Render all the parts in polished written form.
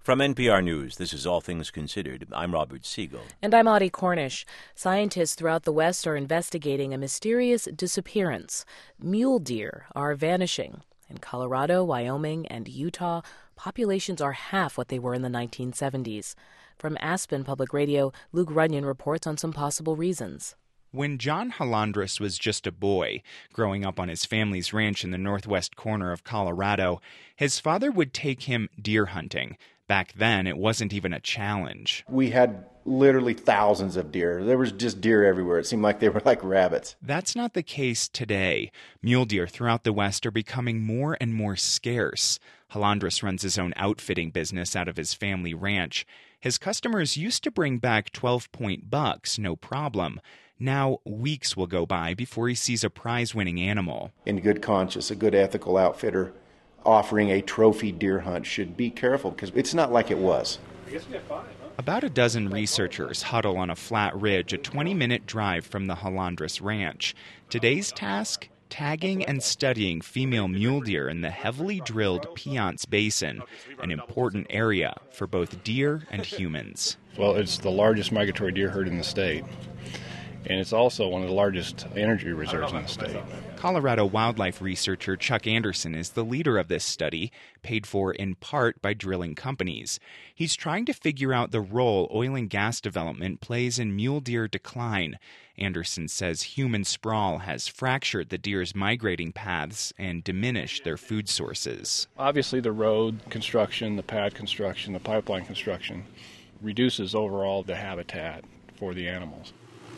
From NPR News, this is All Things Considered. I'm Robert Siegel. And I'm Audie Cornish. Scientists throughout the West are investigating a mysterious disappearance. Mule deer are vanishing. In Colorado, Wyoming, and Utah, populations are half what they were in the 1970s. From Aspen Public Radio, Luke Runyon reports on some possible reasons. When John Halandras was just a boy, growing up on his family's ranch in the northwest corner of Colorado, his father would take him deer hunting. Back then, it wasn't even a challenge. We had literally thousands of deer. There was just deer everywhere. It seemed like they were like rabbits. That's not the case today. Mule deer throughout the West are becoming more and more scarce. Halandras runs his own outfitting business out of his family ranch. His customers used to bring back 12-point bucks, no problem. Now, weeks will go by before he sees a prize-winning animal. In good conscience, a good ethical outfitter offering a trophy deer hunt should be careful because it's not like it was. About a dozen researchers huddle on a flat ridge a 20-minute drive from the Halandras Ranch. Today's task? Tagging and studying female mule deer in the heavily drilled Piceance Basin, an important area for both deer and humans. Well, it's the largest migratory deer herd in the state, and it's also one of the largest energy reserves in the state. Colorado wildlife researcher Chuck Anderson is the leader of this study, paid for in part by drilling companies. He's trying to figure out the role oil and gas development plays in mule deer decline. Anderson says human sprawl has fractured the deer's migrating paths and diminished their food sources. Obviously, the road construction, the pad construction, the pipeline construction reduces overall the habitat for the animals.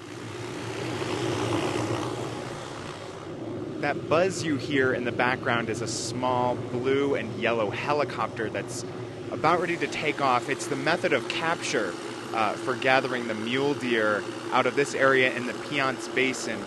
That buzz you hear in the background is a small blue and yellow helicopter that's about ready to take off. It's the method of capture for gathering the mule deer out of this area in the Piceance Basin.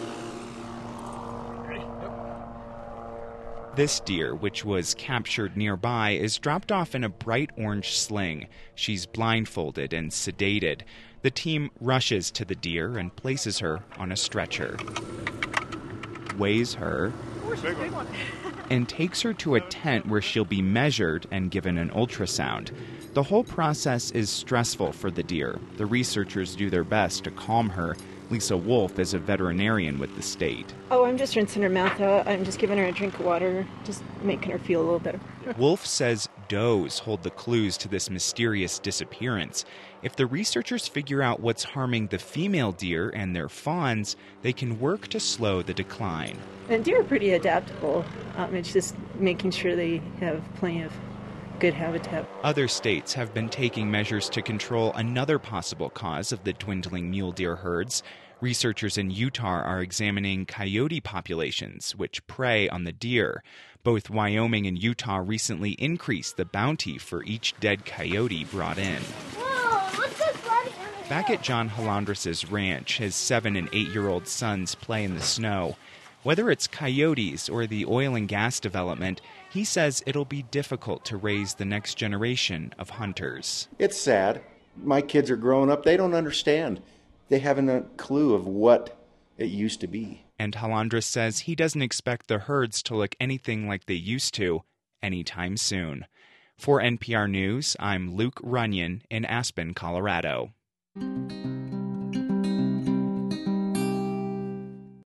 This deer, which was captured nearby, is dropped off in a bright orange sling. She's blindfolded and sedated. The team rushes to the deer and places her on a stretcher, weighs her, and takes her to a tent where she'll be measured and given an ultrasound. The whole process is stressful for the deer. The researchers do their best to calm her. Lisa Wolf is a veterinarian with the state. Oh, I'm just rinsing her mouth out. I'm just giving her a drink of water, just making her feel a little better. Wolf says does hold the clues to this mysterious disappearance. If the researchers figure out what's harming the female deer and their fawns, they can work to slow the decline. And deer are pretty adaptable. It's just making sure they have plenty of good habitat. Other states have been taking measures to control another possible cause of the dwindling mule deer herds. Researchers in Utah are examining coyote populations, which prey on the deer. Both Wyoming and Utah recently increased the bounty for each dead coyote brought in. Back at John Halandras' ranch, his 7- and 8-year-old sons play in the snow. Whether it's coyotes or the oil and gas development, he says it'll be difficult to raise the next generation of hunters. It's sad. My kids are growing up. They don't understand. They haven't a clue of what it used to be. And Halandras says he doesn't expect the herds to look anything like they used to anytime soon. For NPR News, I'm Luke Runyon in Aspen, Colorado.